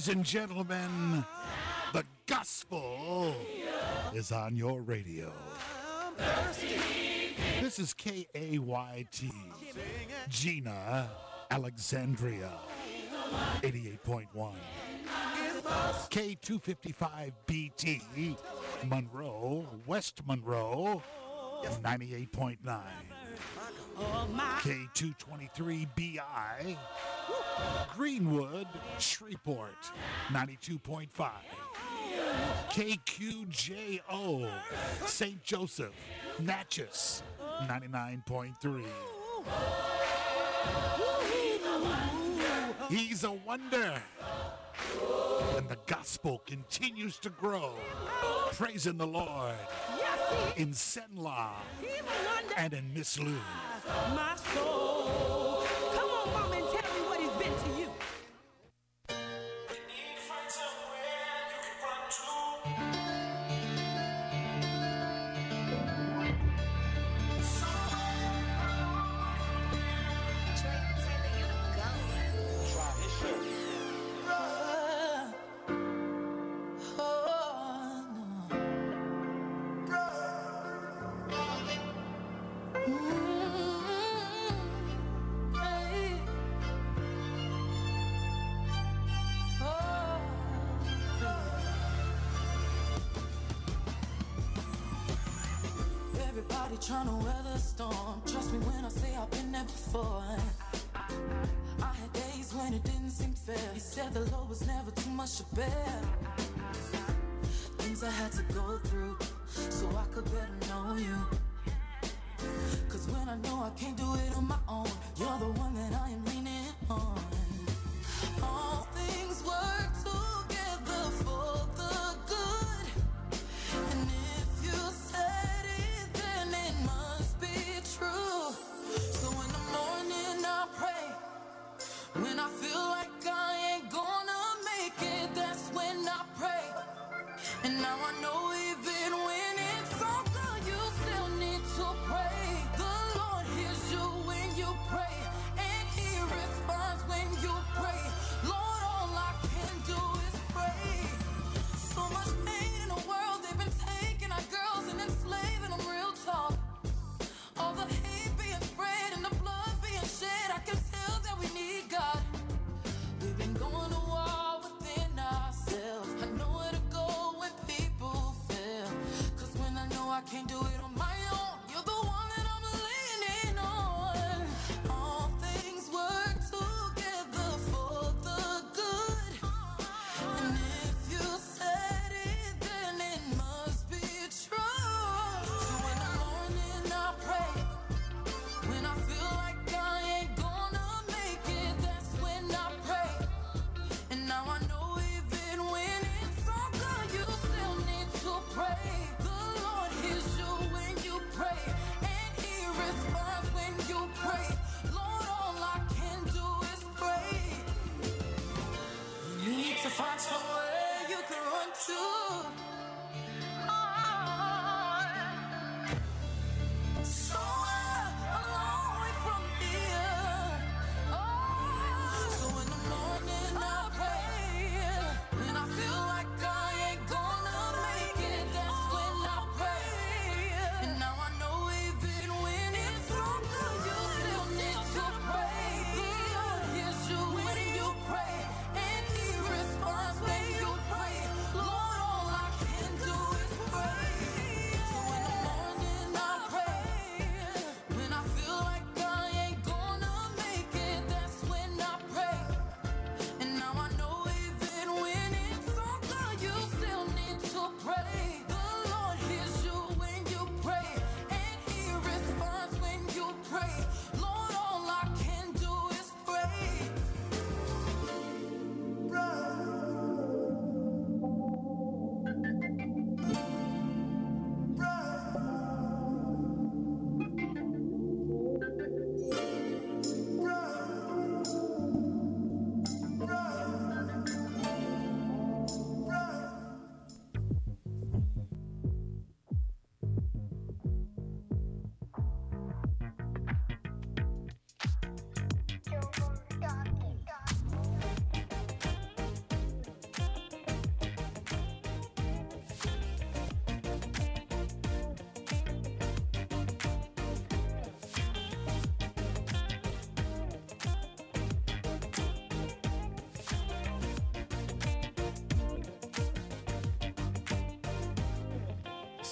Ladies and gentlemen, the gospel is on your radio. This is KAYT, Gina, Alexandria, 88.1. K255BT, Monroe, West Monroe, 98.9. K223BI, Greenwood, Shreveport, 92.5. KQJO, St. Joseph, Natchez, 99.3. He's a wonder. And the gospel continues to grow. Praising the Lord in Senla and in Miss Lou. My soul. Come on, mama, and tell me what he's been to you. Trying to weather the storm. Trust me when I say I've been there before. I had days when it didn't seem fair. You said the load was never too much to bear. Things I had to go through so I could better know you. Cause when I know I can't do it on my own, you're the one that I am leaning on. All things work together for the good. And if you said it, then it must be true. So in the morning I pray. When I feel like I ain't gonna make it, that's when I pray. And now I know even when it's all done, you still need to pray. The Lord hears you when you pray, and He responds when you pray. Lord, all I can do is pray. So much pain in the world, they've been taking our girls and enslaving them, real talk. All the hate being spread and the blood being shed, I can tell that we need God. We've been going to war within ourselves. I know where to go when people fail. Cause when I know I can't do it on my own, you're the one that I'm leaning on. All things work together for the good. And if you said it, then it must be true. So in the morning I pray. When I feel like I ain't gonna make it, that's when I pray. And now I know even when it's all done, you still need to pray. The Lord hears you when you pray, and He responds when you pray. Lord, all I can do is pray. You need to find somewhere you can run to. Somewhere along from here. So in the morning I pray. When I feel like I ain't gonna make it, that's when I pray. And now I know even when it's all good, you still need to pray. The Lord hears you when you pray, and He responds when you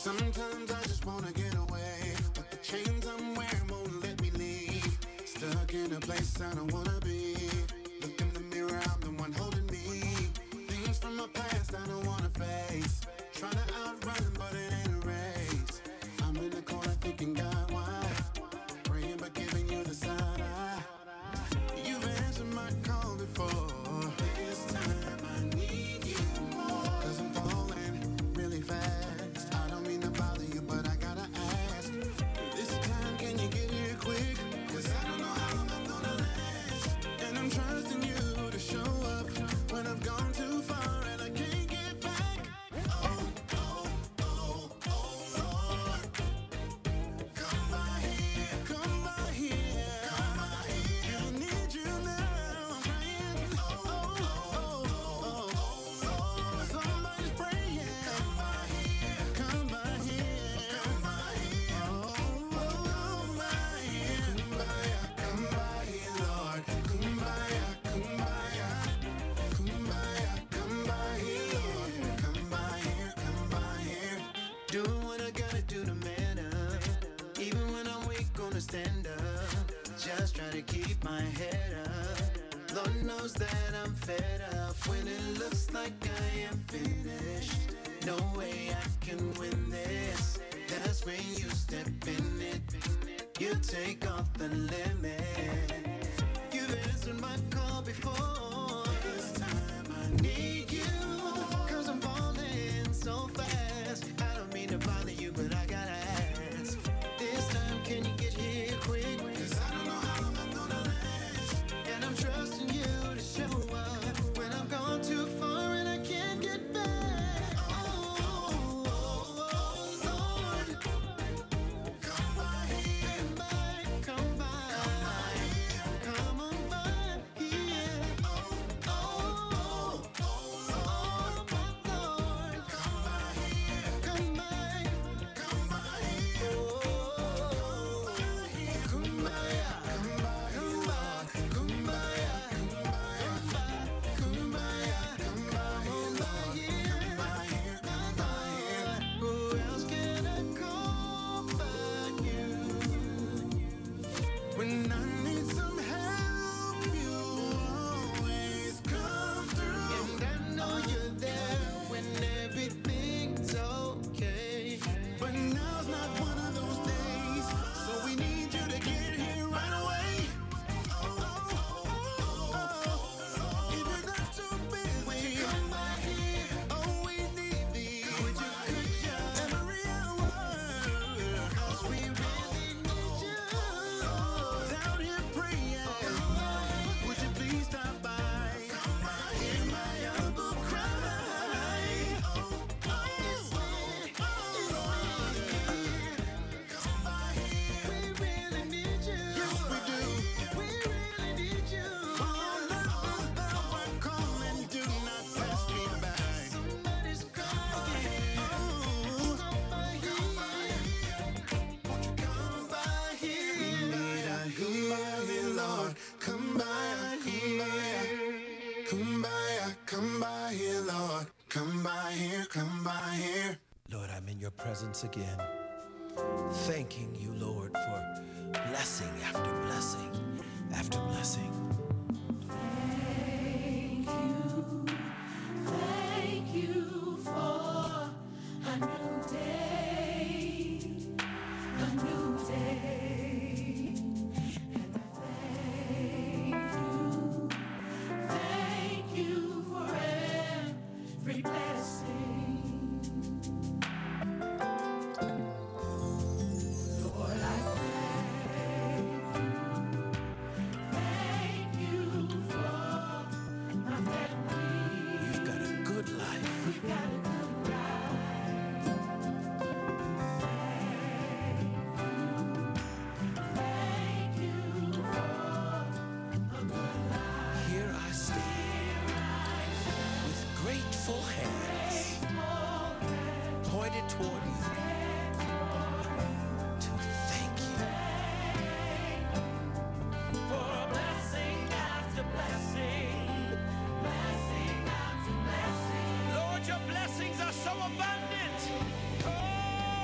Sometimes I just wanna get away, but the chains I'm wearing won't let me leave. Stuck in a place I don't wanna be. Look in the mirror, I'm the one holding me. Things from my past I don't wanna face. Trying to outrun, but it ain't a race. I'm in the corner thinking, God, why? Praying but giving you the side eye. You've answered my call before. This time I need you more. 'Cause I'm falling really fast. I don't mean to bother you, but I gotta ask. This time can you get here quick? 'Cause I don't know how long I'm gonna last. And I'm trusting you to show up when I've gone too far and I can't get back. Oh, oh, oh, oh, Lord. Come by here, come by here, come by here. I need you now, I'm praying. Oh, oh, oh, oh, oh, Lord. Somebody's praying. Come by here, come by here, come by here. Oh, come by here, come by here, Lord. Come by here, come by here. Kumbaya, come by here, Lord. Come by here, come by here. Doing what I gotta do to man up. Even when I'm weak, gonna stand up. Just try to keep my head up. Lord knows that I'm fed up. When it looks like I am finished, no way I can win this. That's when you step in it. You take off the limit. You've answered my call before. This time I need you. 'Cause I'm falling so fast. I don't mean to bother you, but I gotta ask. This time can you get here quick? 'Cause I don't know how long I'm gonna last. And I'm trusting you to show up when I've gone too far and I can't get back. Oh, Lord. Come by here. Come by. Come on by here. Oh, oh, oh, my Lord. Come by here. Come by. Come by here. Oh, come by. Come by. Come by. Come by. Come by here. Come by here. Come by here. Who else can I call but you? When I need some help, you always come through. And I know you're there when everything's okay. But now's not one of those days, so we need you to get here right away. If you're not too busy, would you come by here? Oh, we need thee. Would you come every hour? 'Cause we really need you. Down here praying. Would you please stop by? Hear my humble cry. Come by here. We really need you. Yes, we do. We really need you. Oh, Lord, we're calling. Do not pass me by. Somebody's crying. Oh, come by here. Won't you come by here? Come by here, Lord. Come by here. Come by, come by here, Lord. Come by here, come by here. Lord, I'm in your presence again, thanking you, Lord, for blessing after blessing after blessing. Thank you for a new day, a new day. And I thank you for every blessing. Lord, I thank you for my family. You've got a good life. We've got a good life. Thank you for a good life. Here I stand with grateful hands pointed toward you to thank you. For blessing after blessing, blessing after blessing. Lord, your blessings are so abundant. Oh,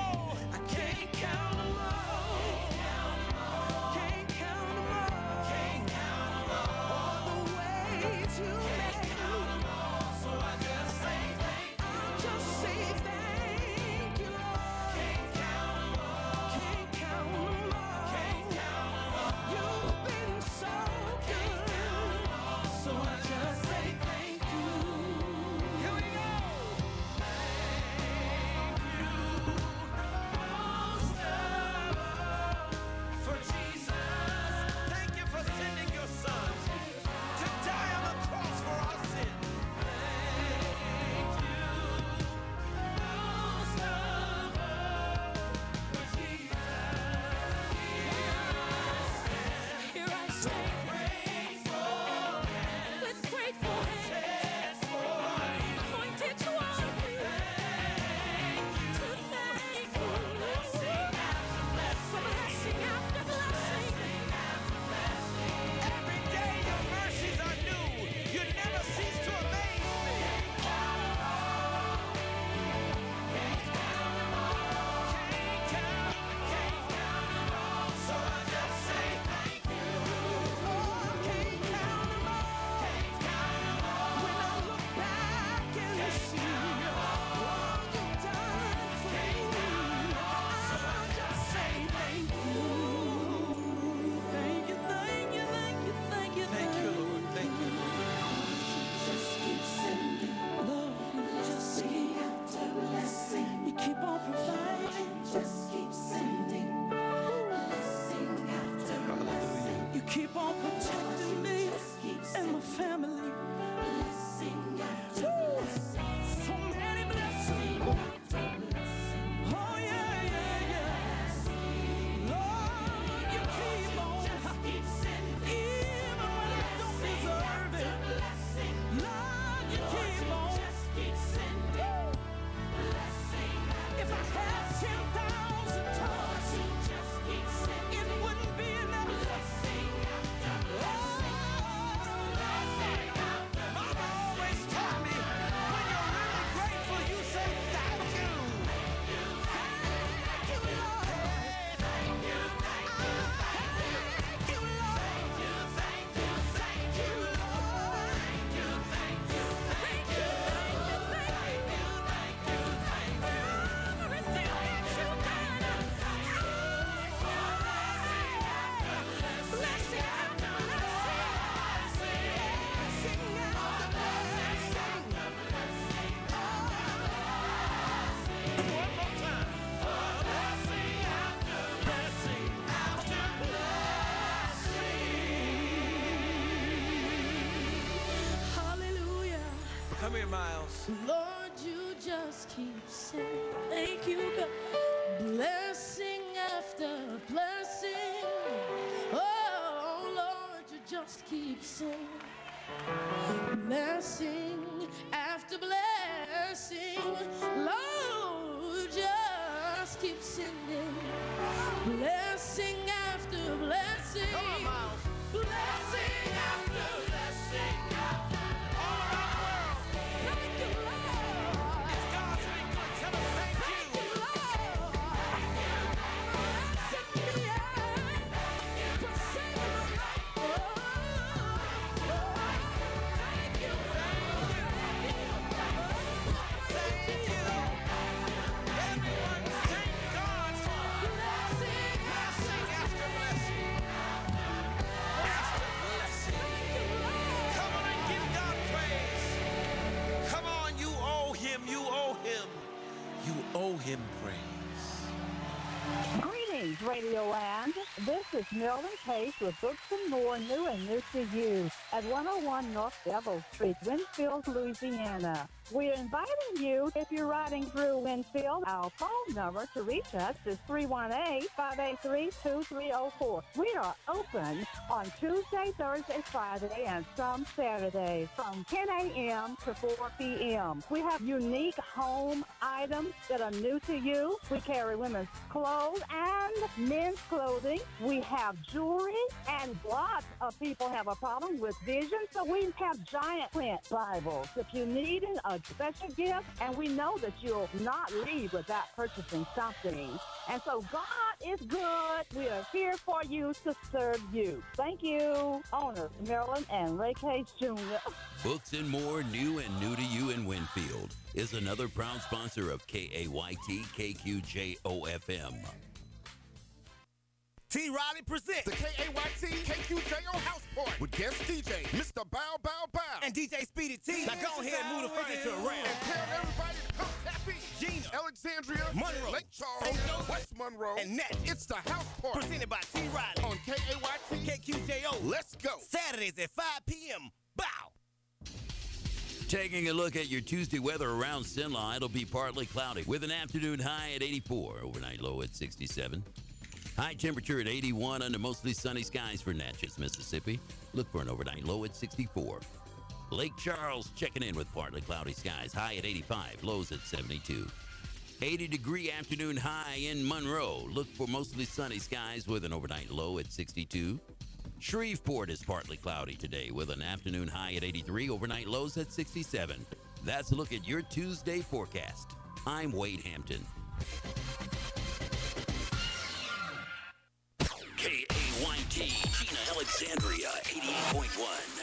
Keep on protecting me and my family. Woo! So many blessings. Oh yeah, yeah, yeah. Lord, you keep on. Even when I don't deserve it. Lord, you keep on. Woo! If I had 10,000 tongues, it wouldn't be enough. Mama always taught me, when you're really grateful, you say thank you. Thank you, Lord. Thank you, Lord. Thank you, Lord. Thank you, Lord. Thank you, thank you, thank you. Mama is still at you, man. Blessing after blessing. Blessing after blessing. One more time. Blessing after blessing after blessing. Hallelujah. Come here, Miles. Lord, you just keep saying, thank you, God. Blessing after blessing. Oh, Lord, you just keep saying, blessing after blessing. Lord, just keep sending, blessing after blessing. Come on, Miles. Blessing after blessing. All around the world. Thank you, Lord. If God's been good, tell him thank Thank you. you, Lord. Blessing me, for saving my life. Thank you, Thank you. Everyone thank God for blessing blessing after blessing. After blessing. Come on and give God praise. Come on, you owe him, you owe him. You owe him praise. Greetings, Radio Land. This is Marilyn Case with Books and More, new and new to you, at 101 North Devil Street, Winfield, Louisiana. We're inviting you, if you're riding through Winfield, our phone number to reach us is 318-583-2304. We are open on Tuesday, Thursday, Friday, and some Saturdays from 10 a.m. to 4 p.m. We have unique home items that are new to you. We carry women's clothes and men's clothing. We have jewelry, and lots of people have a problem with vision, so we have giant print Bibles. If you need a special gift, and we know that you'll not leave without purchasing something. And so God is good. We are here for you to serve you. Thank you. Owners, Marilyn and Ray Case Jr. Books and More, new and new to you in Winfield, is another proud sponsor of KAYT KQJOFM. T. Riley presents the KAYT KQJO House Party with guest DJ Mr. Bow Bow Bow and DJ Speedy T. Now go ahead and move the furniture around. and tell everybody to come tap in. Gina, Alexandria, Monroe, Lake Charles, Ocho, West Monroe, and Nat. It's the House Party Presented by T. Riley on KAYT KQJO. Let's go. Saturdays at 5 p.m. Bow. Taking a look at your Tuesday weather around Cenla, it'll be partly cloudy with an afternoon high at 84, overnight low at 67. High temperature at 81 under mostly sunny skies for Natchez, Mississippi. Look for an overnight low at 64. Lake Charles checking in with partly cloudy skies, high at 85, lows at 72. 80-degree afternoon high in Monroe. Look for mostly sunny skies with an overnight low at 62. Shreveport is partly cloudy today with an afternoon high at 83, overnight lows at 67. That's a look at your Tuesday forecast. I'm Wade Hampton. KAYT, Gina Alexandria, 88.1.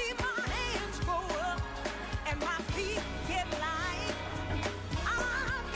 I'm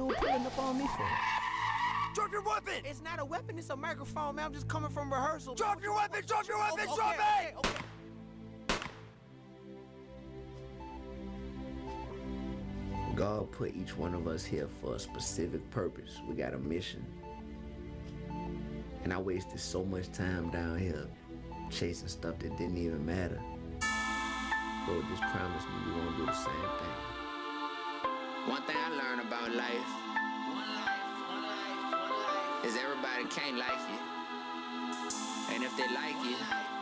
dude pulling up on me for? Drop your weapon! It's not a weapon, it's a microphone, man. I'm just coming from rehearsal. Drop your weapon! Drop your weapon! Okay, Drop it! okay. God put each one of us here for a specific purpose. We got a mission. And I wasted so much time down here chasing stuff that didn't even matter. Lord, just promise me you won't do the same thing. One thing I learned about life is everybody can't like you. And if they like you,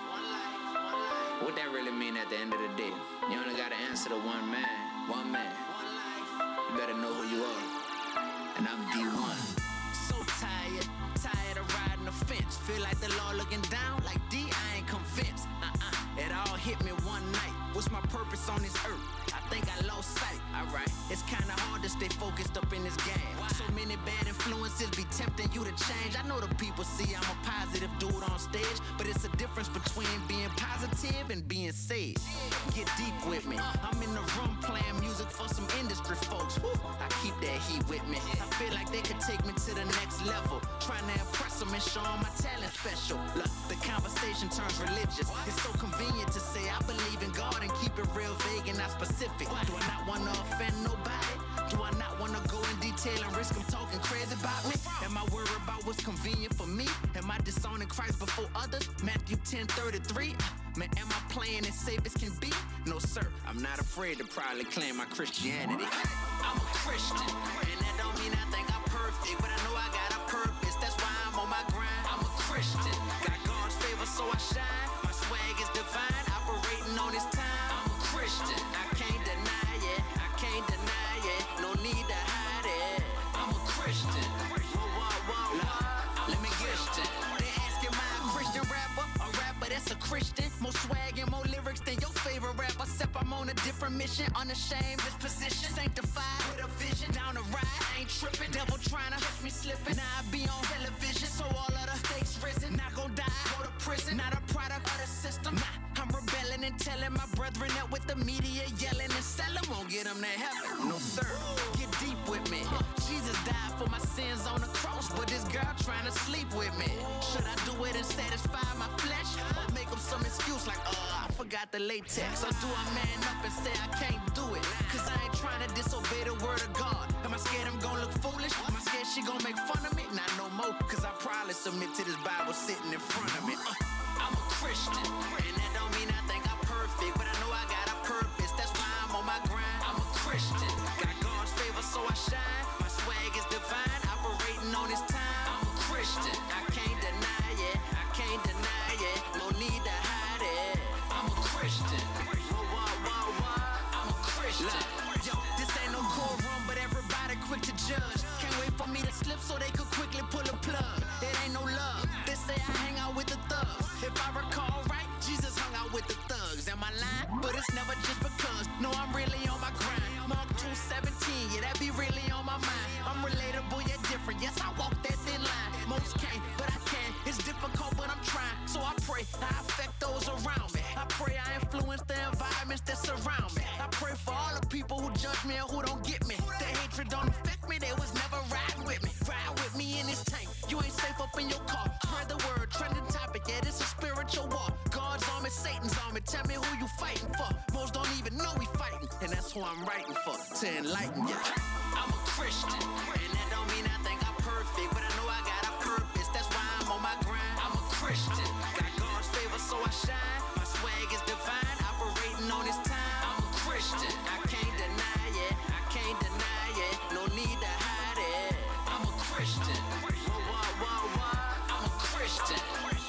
what that really mean at the end of the day? You only gotta answer to one man. One man. You better know who you are. And I'm D1. So tired of riding the fence. Feel like the law looking down like D, I ain't convinced. It all hit me one night. What's my purpose on this earth? I think I lost sight. Alright, it's kinda hard to stay focused up in this game. So many bad influences be tempting you to change. I know the people see I'm a positive dude on stage, but it's a difference between being positive and being safe. Get deep with me. I'm in the room playing music for some industry folks. Woo, I keep that heat with me. I feel like they could take me to the next level. Trying to impress them and show them my talent special. Look, the conversation turns religious. It's so convenient to say I believe in God and keep it real vague and not specific. Do I not want to offend nobody? Do I not want to go in detail and risk them talking crazy about me? Am I worried about what's convenient for me? Am I disowning Christ before others? Matthew 10:33. Man, am I playing as safe as can be? No, sir. I'm not afraid to proudly claim my Christianity. I'm a Christian, and that don't mean I think I'm perfect, but I know I got a purpose. That's why I'm on my grind. I'm a Christian. Got God's favor, so I shine. My swag is divine, operating on His time. I'm a Christian. I can't deny it. I can't deny it. No need to hide it. I'm a Christian. Whoa. Let me get it. They asking my Christian rapper, a rapper that's a Christian. More swag and more lyrics than your favorite rapper. Except I'm on a different mission, unashamed disposition, sanctified with a vision. Down the ride, I ain't tripping. Devil trying to catch me slipping. Now I be on television, so all of the stakes risen. Not gon' die, go to prison. Not a product of the system. Nah, I'm rebelling and telling my brethren that with the media yelling and selling won't get them to heaven. No sir, get deep with me. Jesus died for my sins on the cross, but this girl trying to sleep with me. Should I do it and satisfy my flesh, or make them some excuse like, I forgot the latex? Or do I man up and say I can't do it? Cause I ain't trying to disobey the word of God. Am I scared I'm gonna look foolish? Am I scared she gonna make fun of me? Not no more, cause I probably submit to this Bible sitting in front of me. I'm a Christian, and that don't mean I think I'm perfect, but I know I got a purpose. That's why I'm on my grind. I'm a Christian. Got God's favor, so I shine. My swag is divine, operating on His time. I'm a Christian. I can't deny it. I can't deny it. No need to hide it. I'm a Christian. Whoa. I'm a Christian. Yo, this ain't no courtroom, but everybody quick to judge. Can't wait for me to slip so they could quickly pull a plug. It ain't no love. They say I hang out with the thugs. If I recall right, Jesus hung out with the thugs. Am I lying? But it's never just because. No, I'm really on my grind. Mark 2:17, yeah, that be really on my mind. I'm relatable yet different. Yes, I walk that thin line. Most can't, but I can. It's difficult, but I'm trying. So I pray I affect those around me. I pray I influence the environments that surround me. I pray for all the people who judge me and who don't get me. Their hatred don't affect me. They was never riding with me. Ride with me in this tank. You ain't safe up in your car. Spread the word, trending topic. Yeah, this is spiritual war. God's army, Satan's army. Tell me who you fighting for. Most don't even know we fighting, and that's who I'm writing for, to enlighten you. I'm a Christian, and that don't mean I think I'm perfect, but I know I got a purpose. That's why I'm on my grind. I'm a Christian. Got God's favor, so I shine. My swag is divine, operating on His time. I'm a Christian. I can't deny it. I can't deny it. No need to hide it. I'm a Christian. Whoa. I'm a Christian.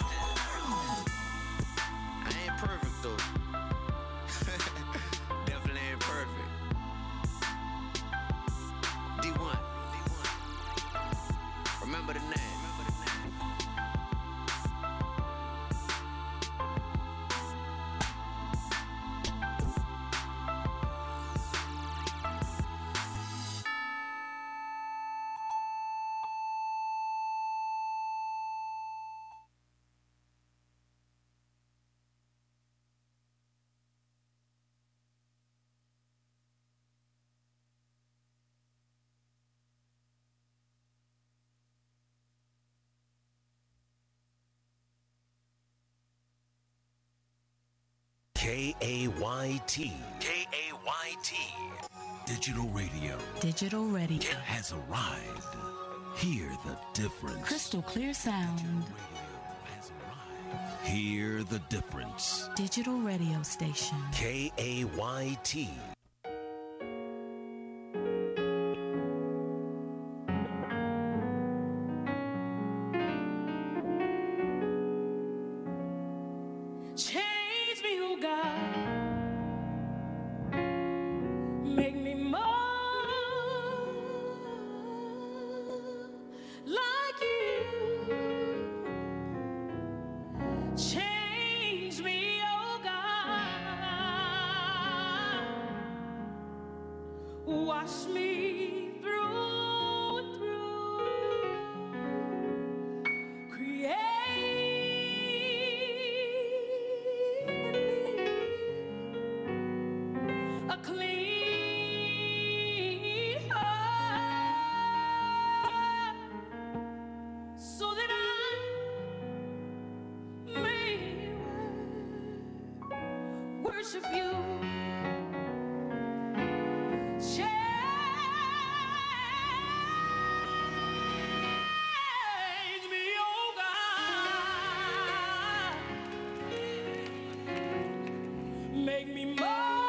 I ain't perfect though. Definitely ain't perfect. D1. Remember the K-A-Y-T. K-A-Y-T. Digital radio. Digital radio has arrived. Hear the difference. Crystal clear sound. Hear the difference. Digital radio station. K-A-Y-T. Change me, oh God. Make me more like you. Change me, oh God. Wash me through and through. Create a clean heart so that I may worship you. Change me, oh God. Make me more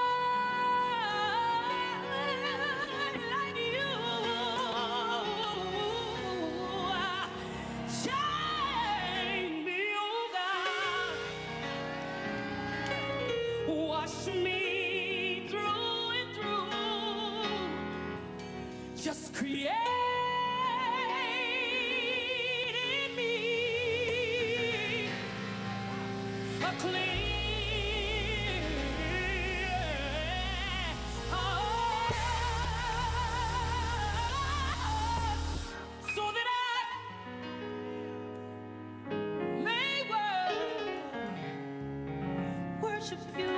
like you. Change me, oh God. Wash me through and through. Just create in me a clean heart so that I may worship you.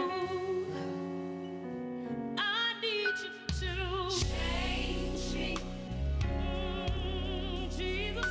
I need you to change me. Jesus,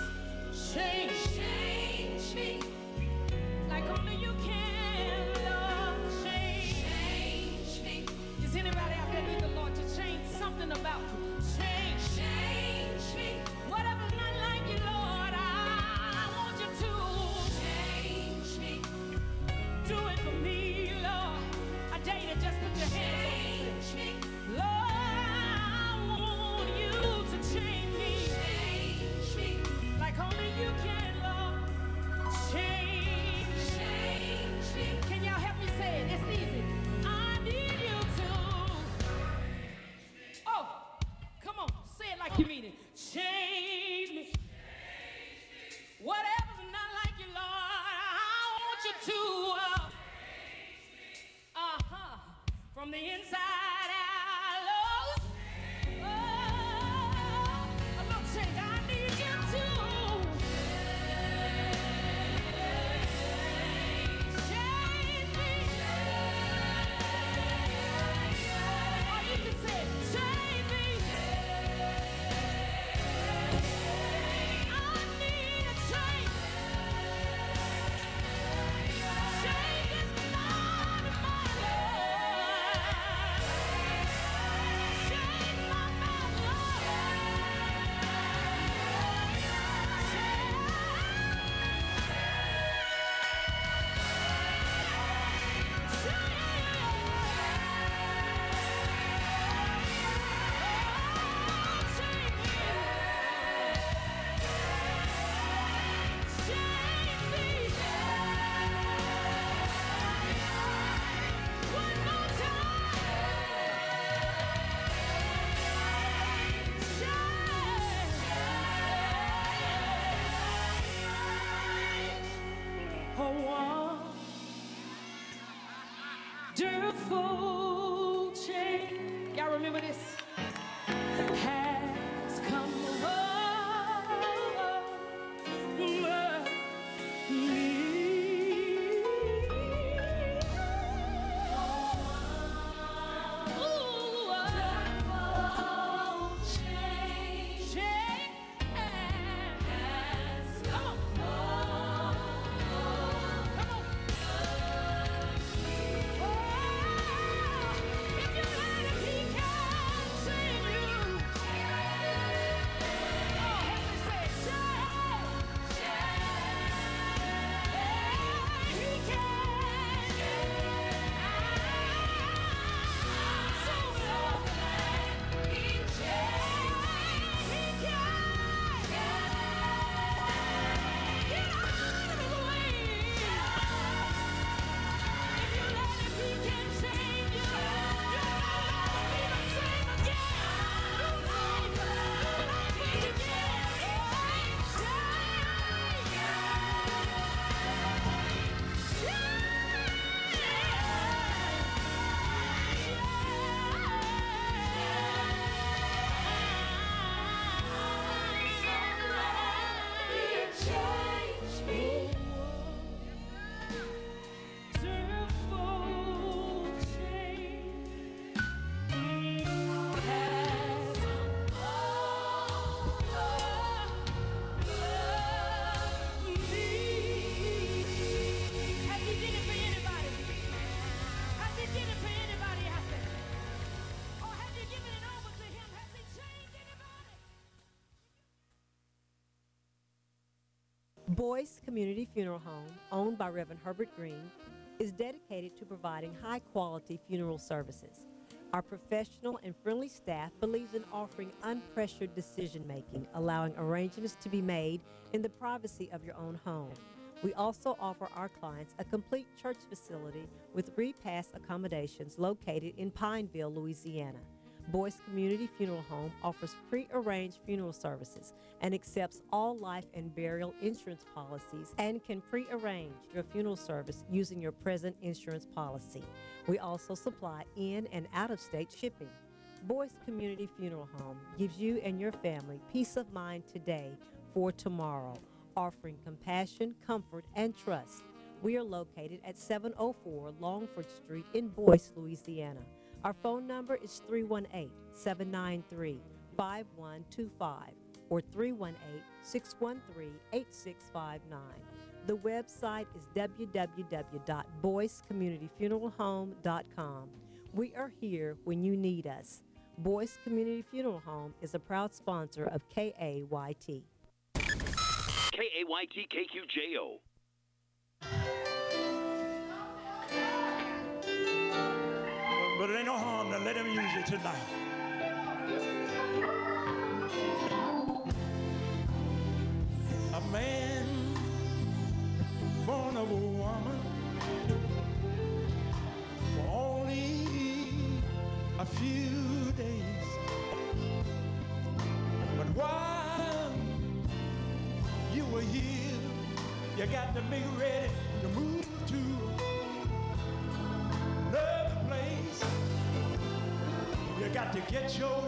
change me like only you can, Lord. Change me. Is anybody out there need the Lord to change something about you? Change me. Whatever's not like you, Lord, I want you to change me. Do it for me, Lord. I dare you to just put your hands on me. Lord, I want you to change me. Like only you can, Lord. Change me. Can y'all help me say it? It's easy. I need you to. Oh, come on. Say it like you mean it. Change me. Whatever's not like you, Lord, I want you to. From the inside out, Lord. Oh, a little change. I need you to. Change me. Or you can say, change me. I need a change. Change is not in my life. Change my mind, Lord. Wonderful change. Y'all remember this? Has come over me. Oh! Boyce Community Funeral Home, owned by Reverend Herbert Green, is dedicated to providing high-quality funeral services. Our professional and friendly staff believes in offering unpressured decision-making, allowing arrangements to be made in the privacy of your own home. We also offer our clients a complete church facility with repass accommodations located in Pineville, Louisiana. Boyce Community Funeral Home offers pre-arranged funeral services and accepts all life and burial insurance policies and can pre-arrange your funeral service using your present insurance policy. We also supply in and out-of-state shipping. Boyce Community Funeral Home gives you and your family peace of mind today for tomorrow, offering compassion, comfort, and trust. We are located at 704 Longford Street in Boyce, Louisiana. Our phone number is 318-793-5125 or 318-613-8659. The website is www.boycecommunityfuneralhome.com. We are here when you need us. Boyce Community Funeral Home is a proud sponsor of KAYT. KAYT KQJO. But it ain't no harm to let him use it tonight. A man born of a woman for only a few days. But while you were here, you got to be ready to move to another place. You got to get your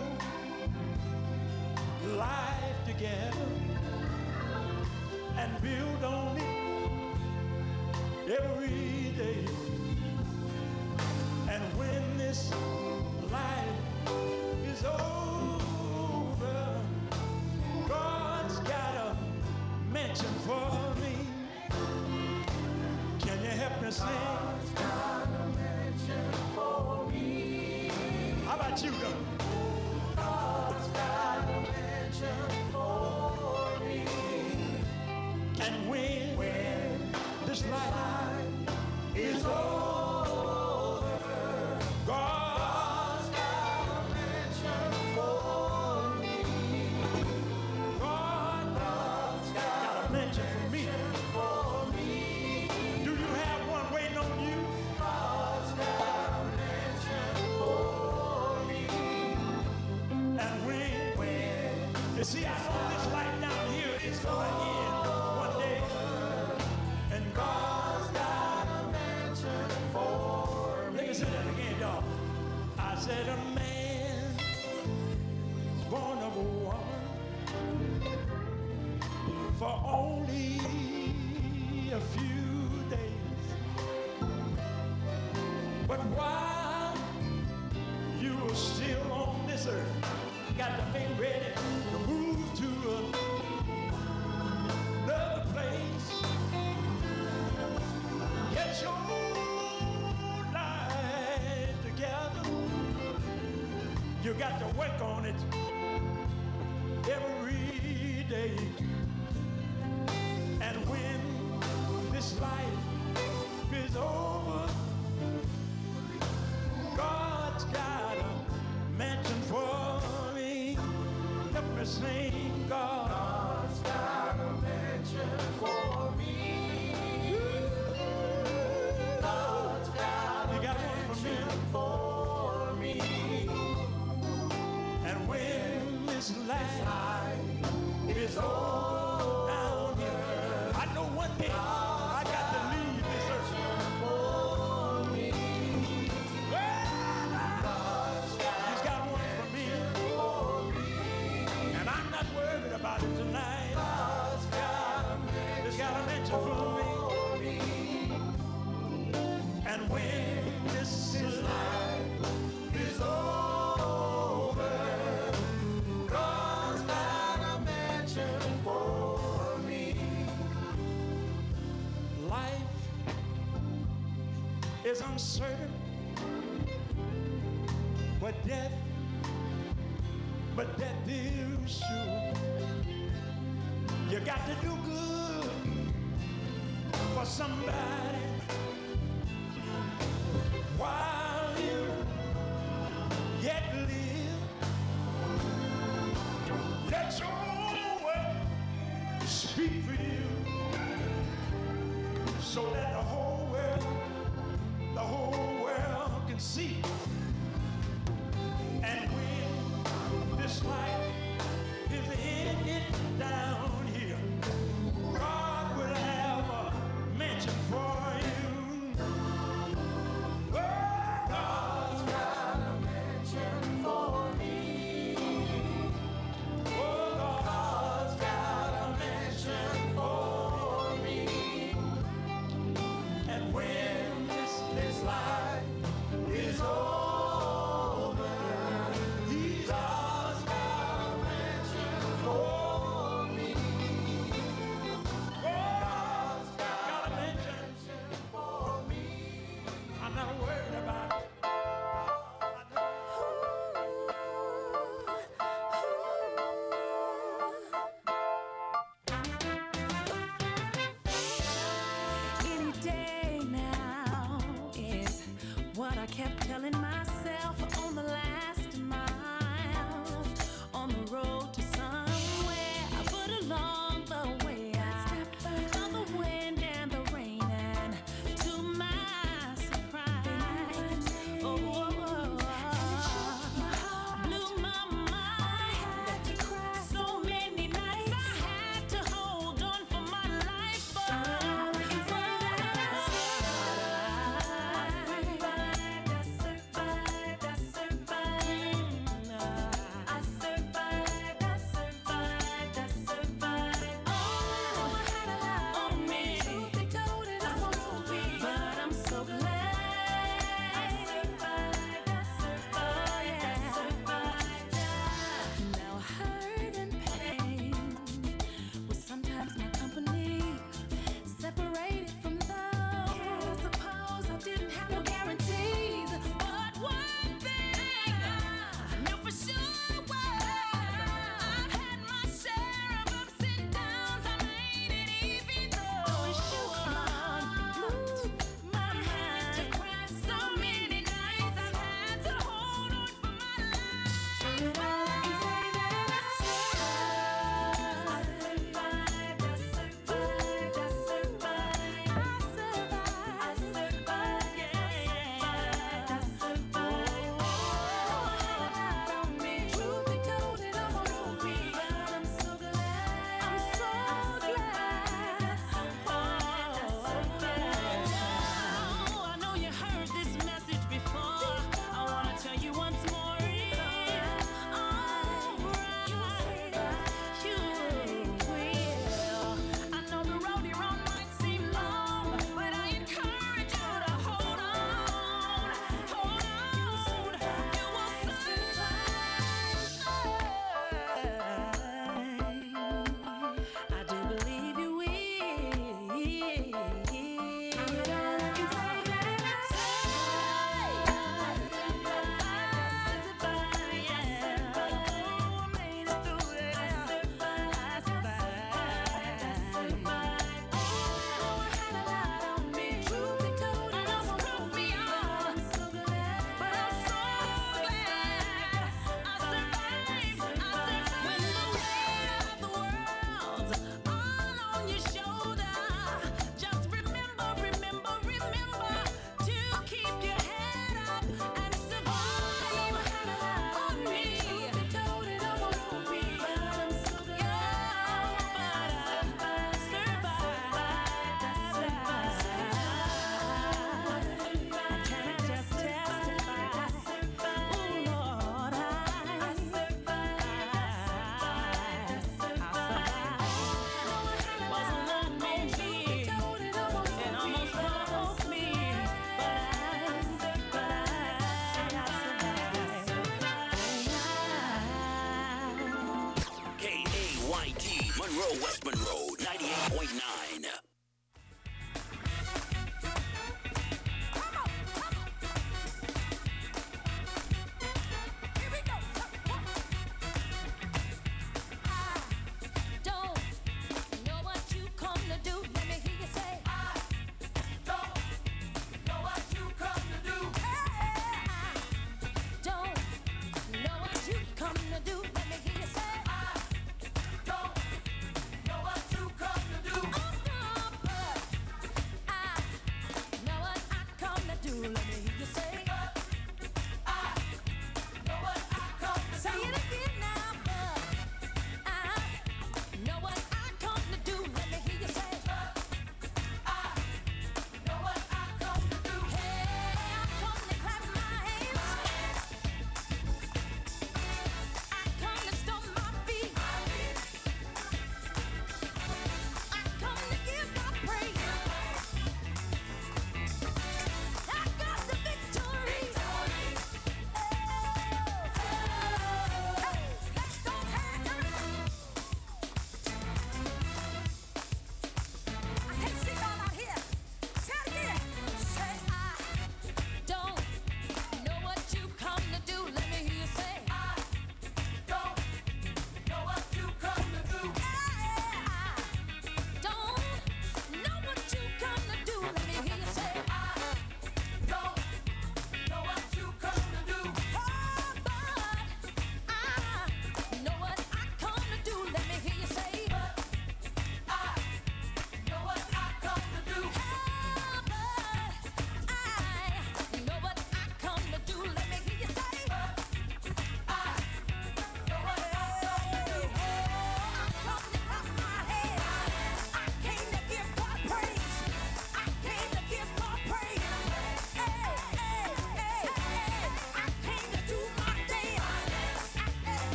life together and build on it every day. And when this life is over, God's got a mention for me. Can you help me sing? God's got a mention for me. How about you, though? God's got a mention for me. And when this life is over, God's got a mention for me. God's got a mention for me. Do you have one waiting on you? God's got a mention for me. And when you see, I know this life down here is going to end one day. And God's got a mention for me. Let me say that again, y'all. I said a man born of a woman for only a few days. But while you were still on this earth, got to be ready to move to another place. Get your life together. You got to work on it every day. And when this life is over, God's got a mansion for me. Let me sing, God's got a mansion for me. God's got a mansion for me. And when this life is over, I know one day I got to leave this earth. For me. He's got one for me. And I'm not worried about it tonight. He's got a mention for me. And when this life is over, God's got a mention for me. Life is uncertain, but death is sure. You got to do good for somebody while you yet live. Let your way speak for you, so that the whole world can see. And when this life is ended down here, God will have a mansion for you. Oh, God's got a mansion for me. Oh, God's got a mansion for me. And when this life is over, He's God's got a mansion for me. God's got a mansion for me. I'm not worried about it. Any day now is what I kept telling myself on the last mile on the road to somewhere. But along the way I found the wind and the rain, and to my surprise, blew my mind. So many nights I had to hold on for my life, but I survived.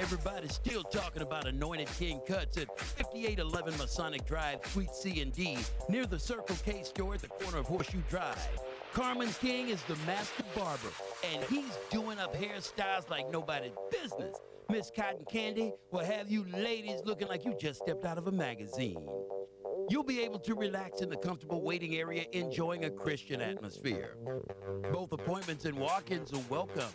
everybody's still talking about Anointed King Cuts at 5811 Masonic Drive, Suite C and D, near the Circle K store at the corner of Horseshoe Drive. Carmen King is the master barber, and he's doing up hairstyles like nobody's business. Miss Cotton Candy will have you ladies looking like you just stepped out of a magazine. You'll be able to relax in the comfortable waiting area, enjoying a Christian atmosphere. Both appointments and walk-ins are welcome.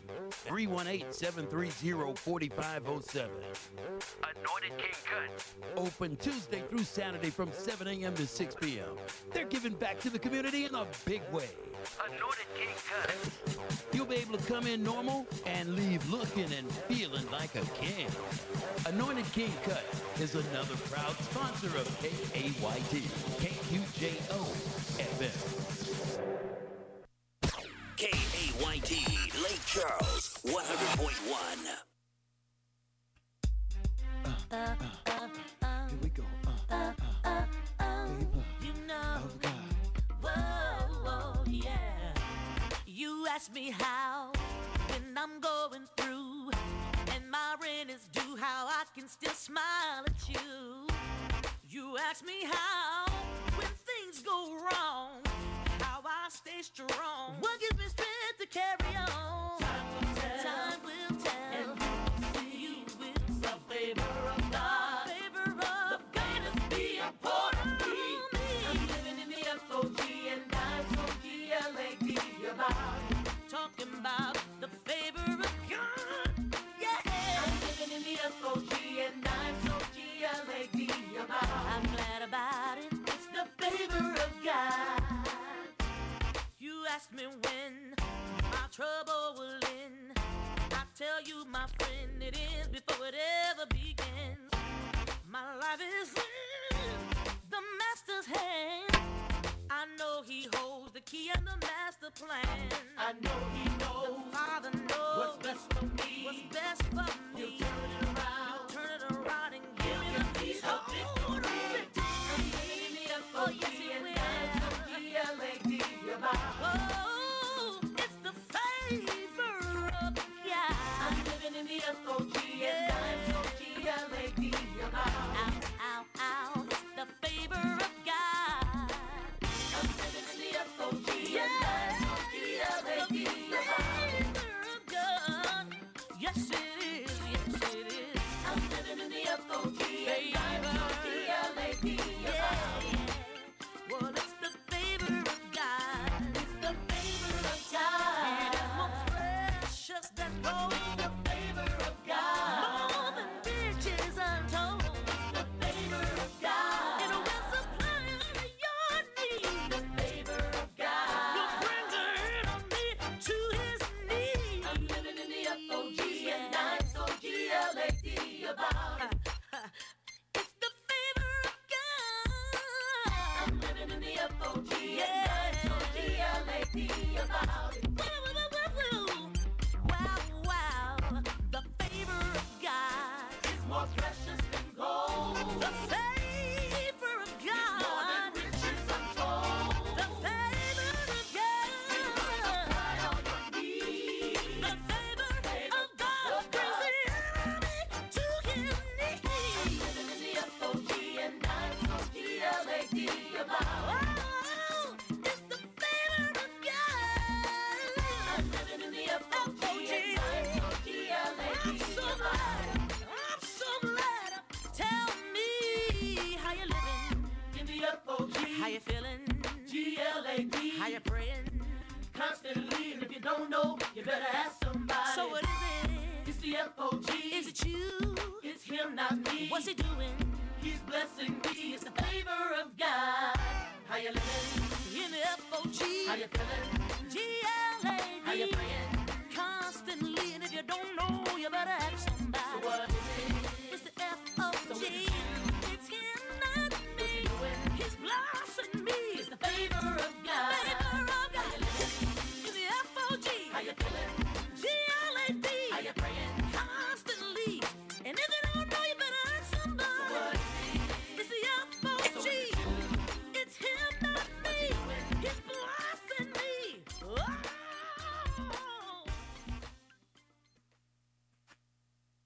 318-730-4507. Anointed King Cuts. Open Tuesday through Saturday from 7 a.m. to 6 p.m. They're giving back to the community in a big way. Anointed King Cuts. You'll be able to come in normal and leave looking and feeling like a king. Anointed King Cuts is another proud sponsor of KAYT, KQJO FM. KAYT, Lake Charles, 100.1. Here we go. You know, whoa, yeah. You ask me how when I'm going through and my rent is due, how I can still smile at you. You ask me how when things go wrong, how I stay strong. What gives me strength to carry on? Time will tell. And you will see the favor of God. Favor of God is being poured on me. I'm living in the FOG and I'm so GLAD about it. Talking about the favor of God. Yeah. I'm living in the FOG and I'm so GLAD about it. I'm glad about it. It's the favor of God. You ask me when my trouble will end. I tell you, my friend, it ends before it ever begins. My life is in the master's hand. I know he holds the key and the master plan. I know he knows. The Father knows what's best for me. What's best for me. He'll turn it around. He'll turn it around and give me the peace of victory. Oh, yes, he will. Oh, it's the favor of God. I'm living in the FOG and I'm so GLAD about. Ow, ow, ow, it's the favor of God. I'm living in the FOG and I'm so GLAD about. Favor of God. Yes, it is. Yes, it is. I'm living in the FOG and I'm so GLAD about. Well, it's the favor of God. It's the favor of God. It is more precious than gold. The favor of God. More than riches untold. The favor of God. It will supply all your needs. The favor of God. Will bring the enemy to his knees. I'm living in the FOG and I'm so GLAD about it. It's the favor of God. I'm living in the FOG and I'm so GLAD about it. Wow, wow, the favor of God is more precious than gold. The favor of God is more than riches untold. The favor of God is supply all your needs. The favor of God brings the enemy to his knees. I'm living in the FOG and I'm so GLAD about. Oh, it's the favor of God. I'm living in the FOG and I'm so GLAD about. I'm so glad. Tell me how you living in the FOG. How you feeling? GLAD. How you praying? Constantly, and if you don't know, you better ask somebody. So what is it? It's the FOG. Is it you? It's him, not me. What's he doing? He's blessing me. It's the favor of God. How you living? In the FOG. How you feeling? GLAD. How you praying? Constantly, and if you don't know, you better ask somebody. So what is it? It's the FOG. So it's him, not me. He's blessing me. It's the favor of God. Favor of God. How you living? In the FOG. How you feeling? GLAD. How you praying? Constantly, and if you don't know, you better ask somebody. So what is it? It's the FOG. It's him, not me. He's blessing me. Oh.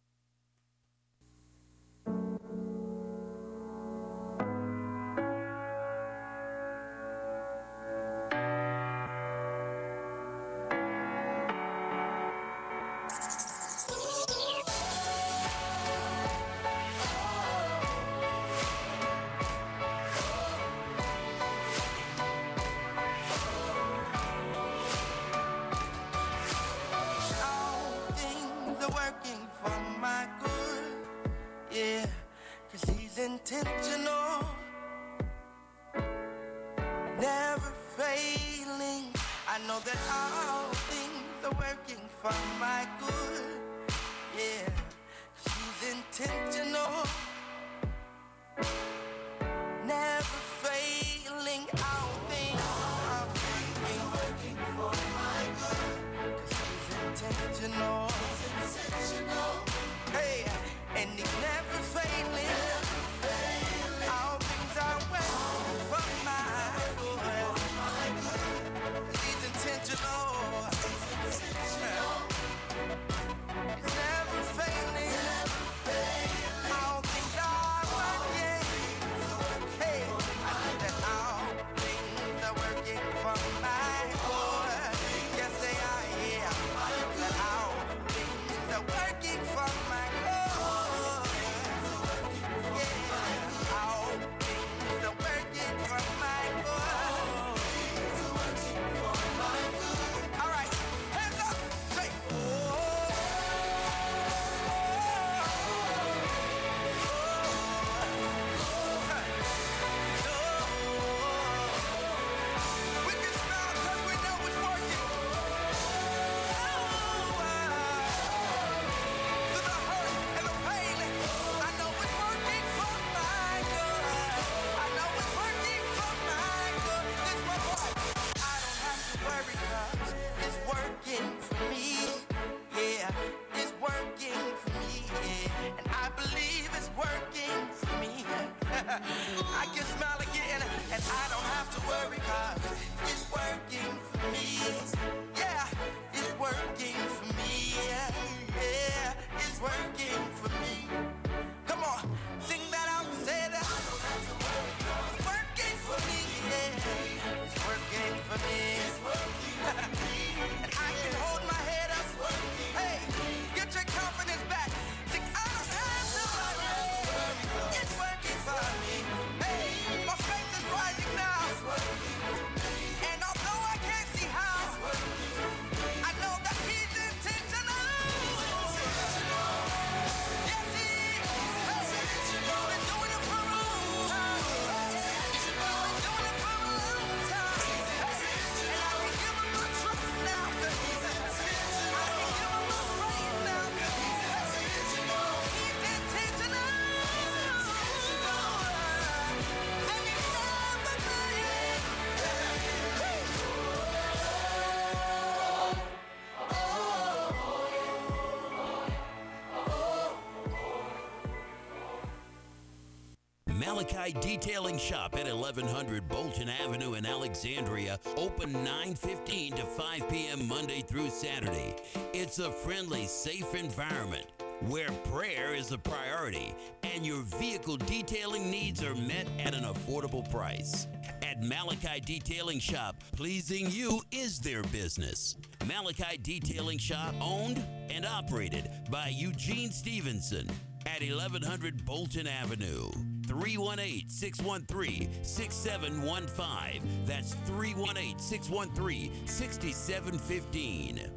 'cause he's intentional, never failing. I know that all things are working for my good, yeah, 'cause he's intentional, never failing. All things are working for my good, 'cause he's intentional, hey, and he's never failing. All things are working for my good, 'cause he's intentional. He's never failing. All things are working. Hey, I know that all things are working for my good. Yes, they are, yeah. That all things are working for my good. Yeah, all things are working for my good. All right, hands up, say, we can smile 'cause we know it's working. To the hurt and the pain, I know it's working for my good. I know it's working for my good. This my boy. I don't have to worry 'cause it's working for me. Yeah, it's working for me. Yeah. And I believe it's working for me. I can smile again and I don't have to worry 'cause it's working for me. Yeah, it's working for me. Yeah, it's working for me. Come on, sing that out, say that. It's working for me. Yeah, it's working for me. And I can hold my head up. Hey, get your confidence back. Sing, I don't have to worry. It's working for me. Hey, my faith is rising now. And although I can't see how, I know that he's intentional. Yes, he is. Hey, been doing it for a long time. Been doing it for a long time. And I can give him my trust now. 'Cause I can give him my praise now. 'Cause he's intentional. And he's never playing. Malachi Detailing Shop at 1100 Bolton Avenue in Alexandria, open 9:15 to 5 p.m. Monday through Saturday. It's a friendly, safe environment where prayer is a priority and your vehicle detailing needs are met at an affordable price. At Malachi Detailing Shop, pleasing you is their business. Malachi Detailing Shop, owned and operated by Eugene Stevenson at 1100 Bolton Avenue. 318-613-6715. That's 318-613-6715.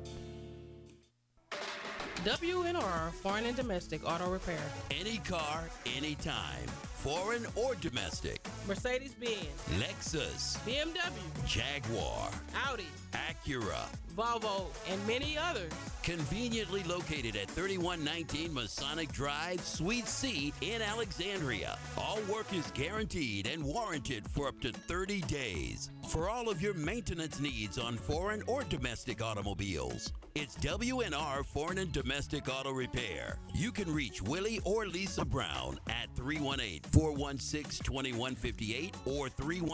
WNR Foreign and Domestic Auto Repair. Any car, anytime. Foreign or domestic. Mercedes-Benz, Lexus, BMW, Jaguar, Audi, Acura, Volvo, and many others. Conveniently located at 3119 Masonic Drive, Suite C in Alexandria. All work is guaranteed and warranted for up to 30 days. For all of your maintenance needs on foreign or domestic automobiles, it's WNR Foreign and Domestic Auto Repair. You can reach Willie or Lisa Brown at 318-416-2158 or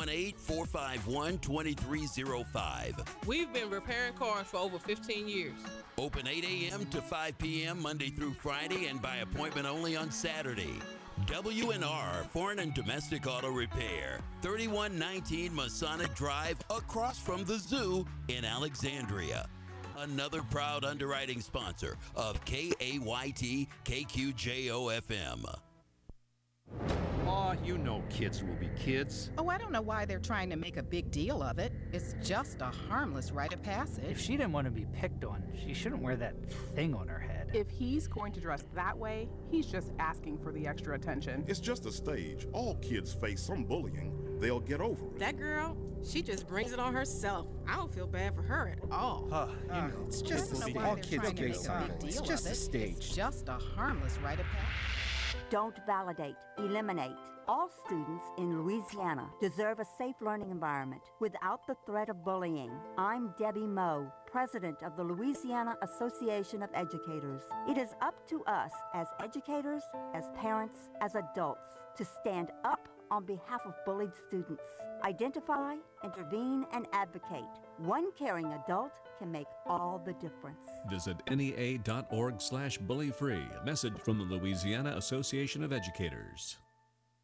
318-451-2305. We've been repairing cars for over 15 years. Open 8 a.m. to 5 p.m. Monday through Friday and by appointment only on Saturday. WNR Foreign and Domestic Auto Repair, 3119 Masonic Drive, across from the zoo in Alexandria. Another proud underwriting sponsor of KAYT KQJO FM. Aw, you know kids will be kids. Oh, I don't know why they're trying to make a big deal of it. It's just a harmless rite of passage. If she didn't want to be picked on, she shouldn't wear that thing on her head. If he's going to dress that way, he's just asking for the extra attention. It's just a stage. All kids face some bullying. They'll get over it. That girl, she just brings it on herself. I don't feel bad for her at all. It's just all kids get something. It's just a stage. It's just a harmless rite of passage. Don't validate, eliminate. All students in Louisiana deserve a safe learning environment without the threat of bullying. I'm Debbie Moe, president of the Louisiana Association of Educators. It is up to us as educators, as parents, as adults to stand up on behalf of bullied students. Identify, intervene, and advocate. One caring adult can make all the difference. Visit NEA.org/bullyfree. A message from the Louisiana Association of Educators.